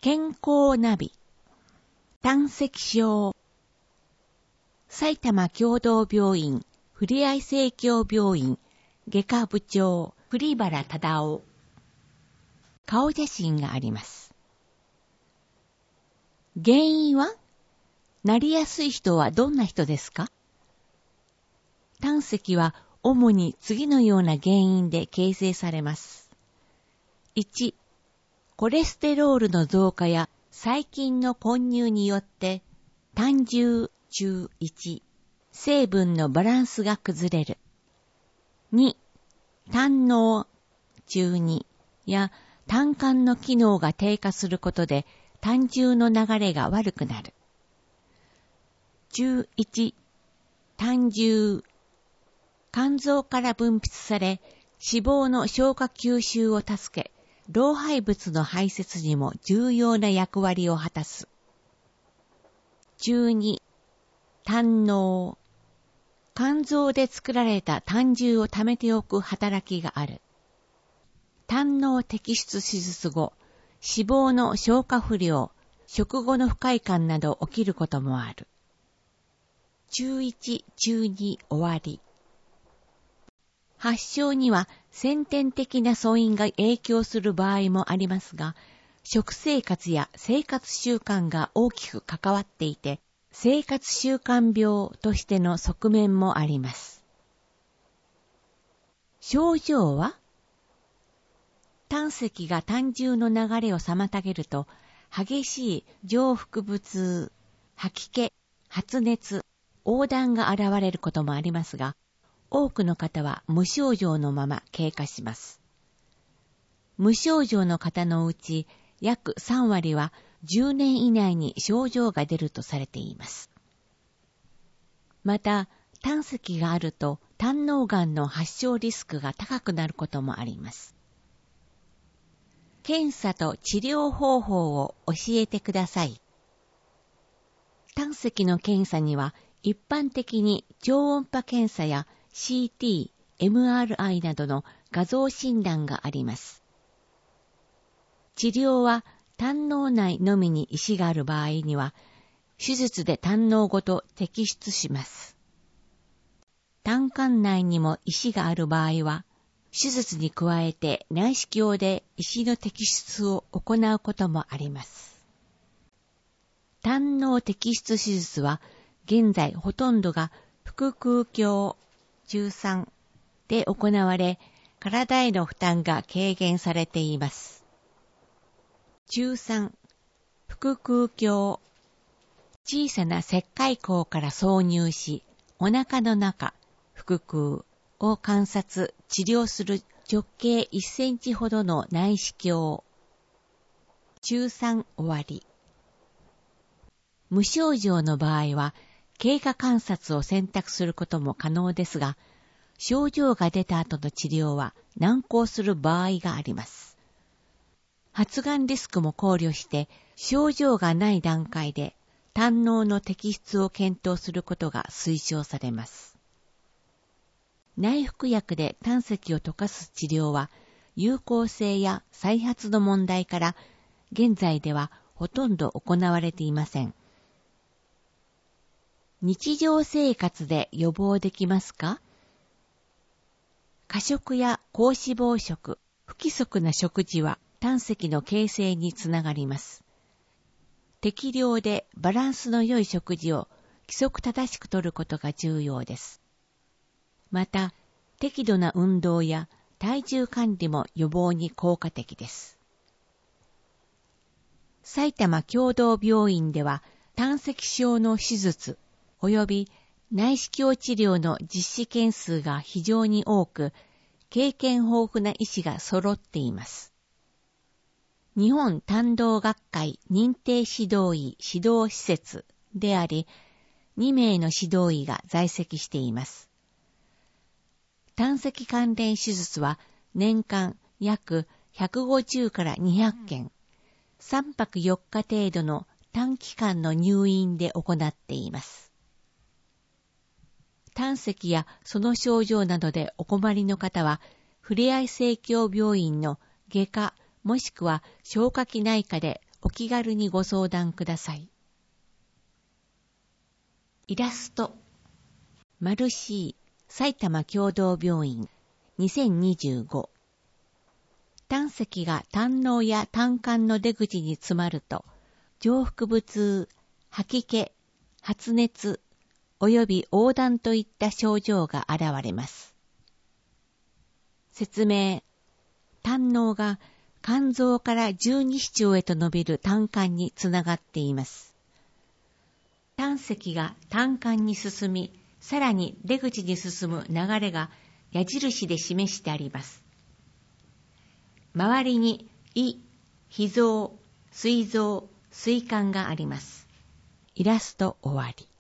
健康ナビ、胆石症、埼玉協同病院ふれあい生協病院外科部長栗原忠夫。顔写真があります。原因は？なりやすい人はどんな人ですか？胆石は主に次のような原因で形成されます。1、コレステロールの増加や細菌の混入によって胆汁中1、成分のバランスが崩れる。2、胆のう中2や胆管の機能が低下することで胆汁の流れが悪くなる。中1、胆汁。肝臓から分泌され、脂肪の消化吸収を助け、老廃物の排泄にも重要な役割を果たす。中2、胆のう。肝臓で作られた胆汁を溜めておく働きがある。胆のう摘出手術後、脂肪の消化不良、食後の不快感など起きることもある。中1、中2終わり。発症には先天的な素因が影響する場合もありますが、食生活や生活習慣が大きく関わっていて、生活習慣病としての側面もあります。症状は？胆石が胆汁の流れを妨げると、激しい上腹部痛、吐き気、発熱、黄疸が現れることもありますが、多くの方は無症状のまま経過します。無症状の方のうち約3割は10年以内に症状が出るとされています。また、胆石があると胆のうがんの発症リスクが高くなることもあります。検査と治療方法を教えてください。胆石の検査には一般的に超音波検査やCT、MRI などの画像診断があります。治療は胆のう内のみに石がある場合には、手術で胆のうごと摘出します。胆管内にも石がある場合は、手術に加えて内視鏡で石の摘出を行うこともあります。胆のう摘出手術は、現在ほとんどが腹腔鏡中3で行われ、体への負担が軽減されています。中3、腹腔鏡。小さな石灰孔から挿入し、お腹の中、腹腔を観察、治療する直径1センチほどの内視鏡。中3終わり。無症状の場合は、経過観察を選択することも可能ですが、症状が出た後の治療は難航する場合があります。発がんリスクも考慮して、症状がない段階で胆のうの摘出を検討することが推奨されます。内服薬で胆石を溶かす治療は、有効性や再発の問題から、現在ではほとんど行われていません。日常生活で予防できますか？過食や高脂肪食、不規則な食事は胆石の形成につながります。適量でバランスの良い食事を規則正しくとることが重要です。また、適度な運動や体重管理も予防に効果的です。埼玉協同病院では胆石症の手術及び内視鏡治療の実施件数が非常に多く、経験豊富な医師が揃っています。日本胆道学会認定指導医指導施設であり、2名の指導医が在籍しています。胆石関連手術は年間約150から200件、3泊4日程度の短期間の入院で行っています。胆石やその症状などでお困りの方は、ふれあい生協病院の外科もしくは消化器内科でお気軽にご相談ください。イラストマルシー埼玉協同病院2025。胆石が胆嚢や胆管の出口に詰まると、上腹部痛、吐き気、発熱、および黄疸といった症状が現れます。説明。胆嚢が肝臓から十二指腸へと伸びる胆管につながっています。胆石が胆管に進み、さらに出口に進む流れが矢印で示してあります。周りに胃、脾臓、膵臓、膵管があります。イラスト終わり。